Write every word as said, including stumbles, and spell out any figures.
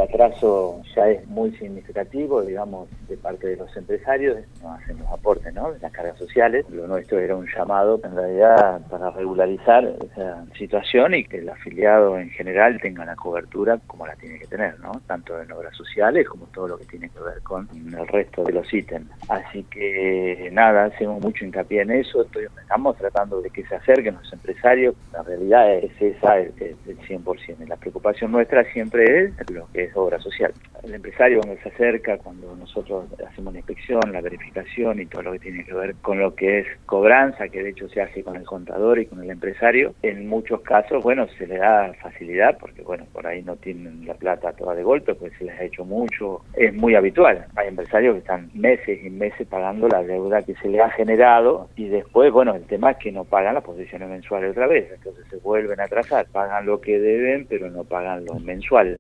atraso ya es muy significativo, digamos, de parte de los empresarios, no hacen los aportes, ¿no?, de las cargas sociales. Lo nuestro era un llamado, en realidad, para regularizar esa situación y que el afiliado en general tenga la cobertura como la tiene que tener, ¿no?, tanto en obras sociales como todo lo que tiene que ver con el resto de los ítems. Así que, nada, hacemos mucho hincapié en eso, estoy, estamos tratando de que se acerquen los empresarios. La realidad es esa, es el cien por ciento. La preocupación nuestra siempre es lo que es obra social. El empresario, cuando se acerca, cuando nosotros hacemos la inspección, la verificación y todo lo que tiene que ver con lo que es cobranza, que de hecho se hace con el contador y con el empresario, en muchos casos, bueno, se le da facilidad porque, bueno, por ahí no tienen la plata toda de golpe, pues se les ha hecho mucho. Es muy habitual. Hay empresarios que están meses y meses pagando la deuda que se le ha generado y después, bueno, el tema es que no pagan las posiciones mensuales otra vez, entonces se vuelven a atrasar, pagan lo que deben pero no pagan lo mensual.